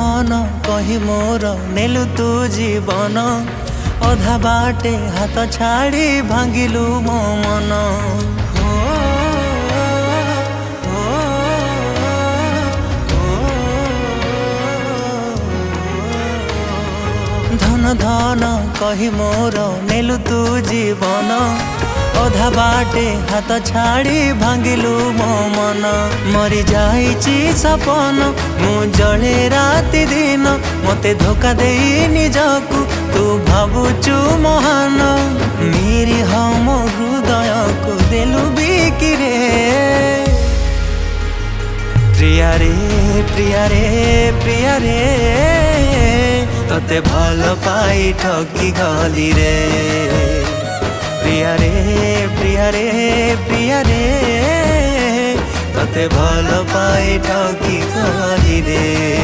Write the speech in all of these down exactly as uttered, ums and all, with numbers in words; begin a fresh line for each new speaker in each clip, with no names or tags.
धन कही मोर नेलु तू जीवन अधा बाटे हाथ छाड़ी भांगिलु मो मन। हो, हो, हो, धन धन कही मोर नेलु तू जीवन अधा बाटे हाथ छाड़ी भांगिलु मो मन। मरी जाइची सपन मु जले राति दिन मते धोखा देई निजकु तू भाबुचु महान। मेरी हम हृदय को देलु बिकिरे प्रिया रे प्रिया रे प्रिया रे तते भल पाई ठकी गली रे। प्रिया रे प्रिया रे प्रिया रे तते भल पाई ठकी गली रे।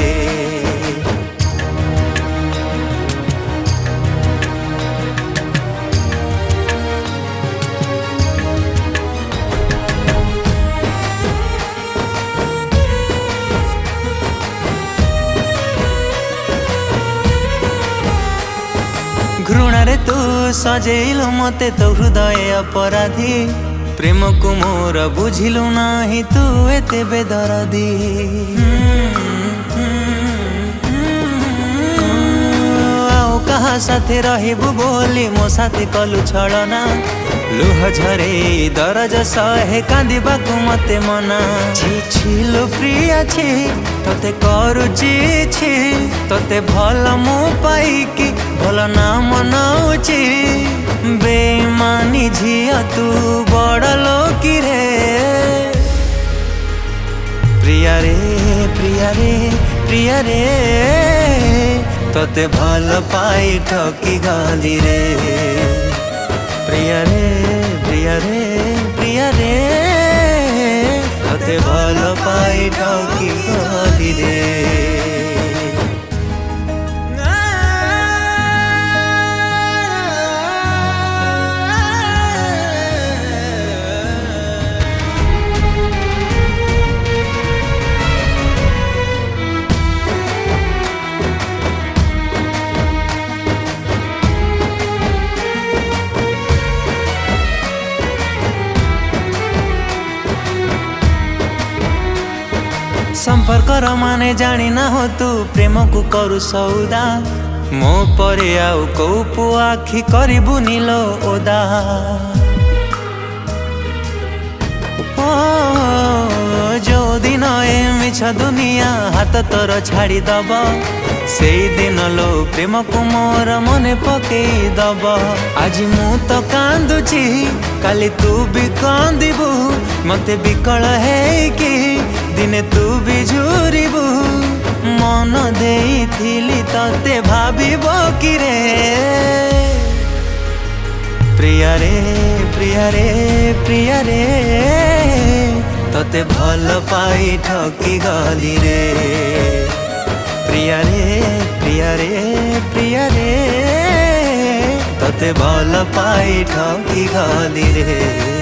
घृणारे तू सजेलु मते तो हृदय अपराधी प्रेम को मोर बुझिलु नाही तू एते बेदरदी। आओ कहा साथे रहिबु बोली मो साथे कलु छलना लुह झरे दरज सहे कांदिबाकु मते मना। छी छिलो प्रिया छी तते करुची छी तते भल मु पाइकी भल ना मनाउची। बेईमानी झिया तू बड़ लोकी रे प्रिया रे प्रिया रे प्रिया रे तते भल पाई ठकी गली रे। प्रिया रे प्रिया रे प्रिया रे तते भल पाई ठकी गली रे। संपर्क र माने जानी ना हो तू प्रेम को करू सौदा मो परे आउ को पु आखि करिबु नीलो ओदा। ओ जो दिन ए मिछ दुनिया हाथ तोर छाड़ी दब से दिन लो प्रेम को मोर मने पकेई दब। आज मु तो कांदुची काली तू भी कांदिबु मते बिकल है कि दिने तू भी झुरिबु मन देइथिली तते भाबिबो कि रे। प्रिया रे प्रिया रे प्रिया रे तते भल पाई ठकी गली रे। प्रिया रे प्रिया रे प्रिया रे तते भल पाई ठकी गली रे।